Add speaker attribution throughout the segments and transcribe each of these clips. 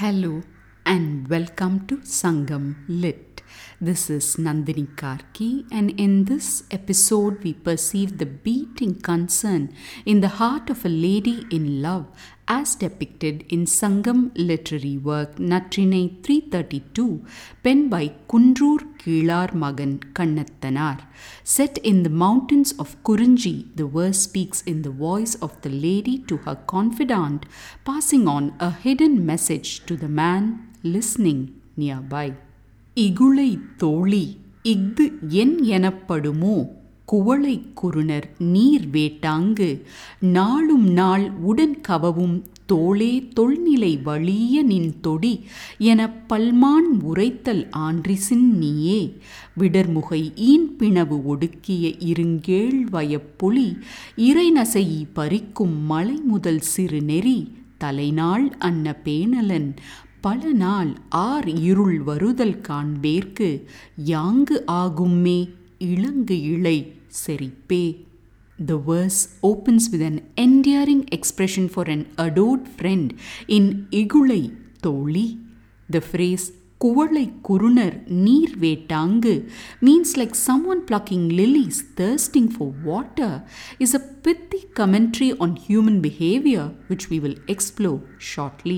Speaker 1: Hello and welcome to Sangam Lit. This is Nandini Karki, and in this episode we perceive the beating concern in the heart of a lady in love as depicted in Sangam literary work Natrinai 332, penned by Kundur Kilar Magan Kannattanar. Set in the mountains of Kurinji, the verse speaks in the voice of the lady to her confidant, passing on a hidden message to the man listening nearby. இகுளை தோழி இஃது என் எனப்படுமோ குவளை குறுநர் நீர் வேட்டாங்கு நாளும் நாள் உடன் கவவும் தோளே தொல்நிலை வலிய நின் தொடி எனப் பல்மான் உரைத்தல் ஆன்றிசின் நீயே விடர்முகை ஈன்பிணவு ஒடுக்கிய இருங்கேழ் வயப்பொலி இறைநசையி பறிக்கும் மலை முதல் சிறு நெறி தலைநாள் அன்ன பேணலன் பல நாள் ஆர் இருள் வருதல் காண்பேற்கு யாங்கு ஆகும்மே இளங்கு இழை செறிப்பே. The verse opens with an endearing expression for an adored friend in Igulai Tholi. The phrase Kuvalai Kurunar Neer Vetangu means like someone plucking lilies thirsting for water, is a pithy commentary on human behavior which we will explore shortly.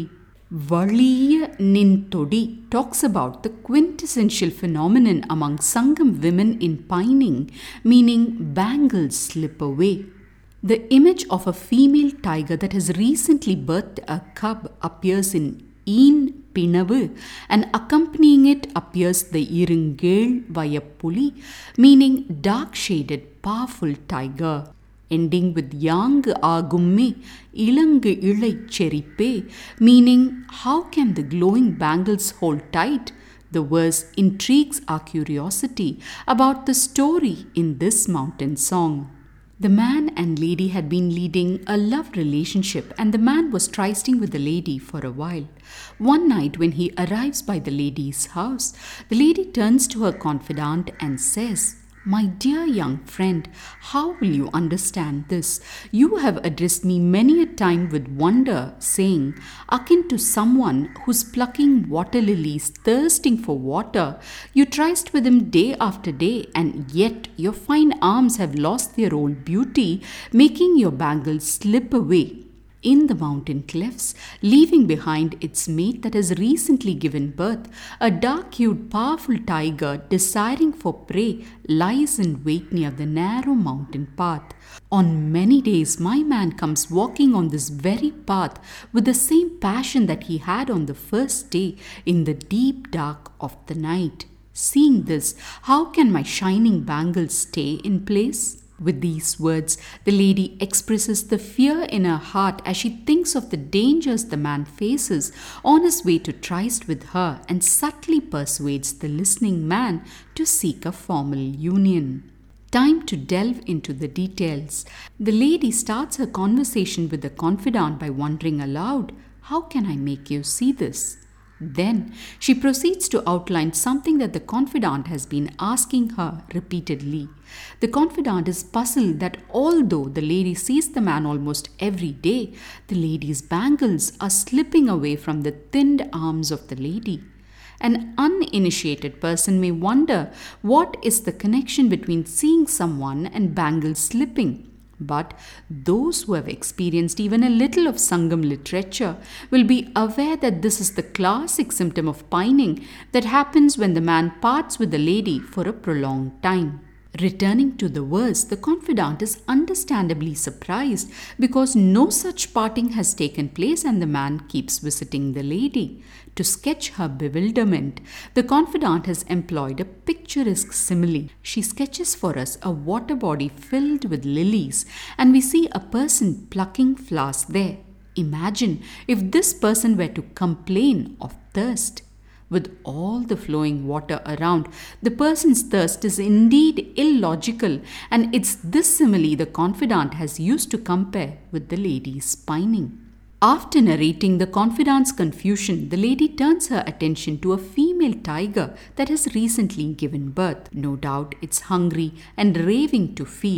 Speaker 1: Valiya Nintodi talks about the quintessential phenomenon among Sangam women in pining, meaning bangles slip away. The image of a female tiger that has recently birthed a cub appears in Een Pinavu, and accompanying it appears the Irungel Vayapuli, meaning dark-shaded, powerful tiger. Ending with Yang Agumme, Ilangu Ilai Cheripe, meaning how can the glowing bangles hold tight? The verse intrigues our curiosity about the story in this mountain song. The man and lady had been leading a love relationship, and the man was trysting with the lady for a while. One night when he arrives by the lady's house, the lady turns to her confidant and says, "My dear young friend, how will you understand this? You have addressed me many a time with wonder, saying, akin to someone who's plucking water lilies, thirsting for water. You tryst with him day after day, and yet your fine arms have lost their old beauty, making your bangles slip away in the mountain clefts, leaving behind its mate that has recently given birth. A dark-hued, powerful tiger, desiring for prey, lies in wait near the narrow mountain path. On many days, my man comes walking on this very path with the same passion that he had on the first day in the deep dark of the night. Seeing this, how can my shining bangles stay in place?" With these words, the lady expresses the fear in her heart as she thinks of the dangers the man faces on his way to tryst with her, and subtly persuades the listening man to seek a formal union. Time to delve into the details. The lady starts her conversation with the confidant by wondering aloud, "How can I make you see this?" Then she proceeds to outline something that the confidant has been asking her repeatedly. The confidant is puzzled that although the lady sees the man almost every day, the lady's bangles are slipping away from the thinned arms of the lady. An uninitiated person may wonder what is the connection between seeing someone and bangles slipping. But those who have experienced even a little of Sangam literature will be aware that this is the classic symptom of pining that happens when the man parts with the lady for a prolonged time. Returning to the verse, the confidant is understandably surprised because no such parting has taken place, and the man keeps visiting the lady. To sketch her bewilderment, the confidant has employed a picturesque simile. She sketches for us a water body filled with lilies, and we see a person plucking flowers there. Imagine if this person were to complain of thirst. With all the flowing water around, the person's thirst is indeed illogical, and it's this simile the confidant has used to compare with the lady's pining. After narrating the confidant's confusion, the lady turns her attention to a female tiger that has recently given birth. No doubt it's hungry and raving to feed.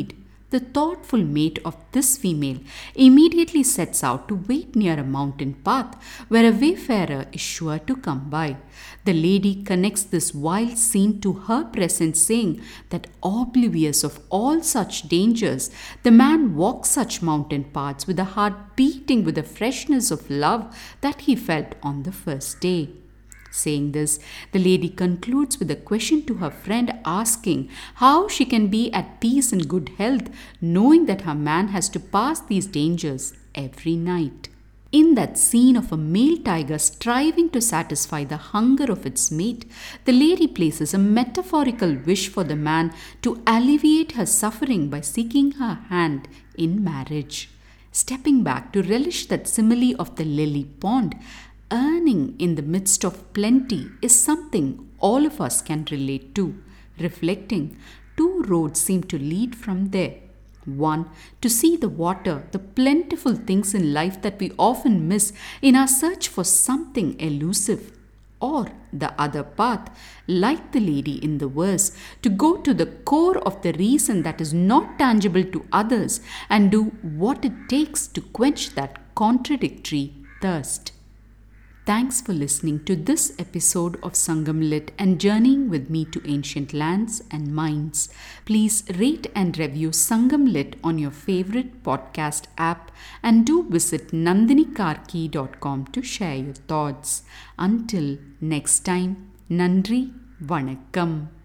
Speaker 1: The thoughtful mate of this female immediately sets out to wait near a mountain path where a wayfarer is sure to come by. The lady connects this wild scene to her present, saying that oblivious of all such dangers, the man walks such mountain paths with a heart beating with the freshness of love that he felt on the first day. Saying this, the lady concludes with a question to her friend, asking how she can be at peace and good health, knowing that her man has to pass these dangers every night. In that scene of a male tiger striving to satisfy the hunger of its mate, the lady places a metaphorical wish for the man to alleviate her suffering by seeking her hand in marriage. Stepping back to relish that simile of the lily pond, earning in the midst of plenty is something all of us can relate to. Reflecting, two roads seem to lead from there. One, to see the water, the plentiful things in life that we often miss in our search for something elusive. Or the other path, like the lady in the verse, to go to the core of the reason that is not tangible to others and do what it takes to quench that contradictory thirst. Thanks for listening to this episode of Sangam Lit and journeying with me to ancient lands and minds. Please rate and review Sangam Lit on your favorite podcast app and do visit nandinikarki.com to share your thoughts. Until next time, Nandri Vanakkam.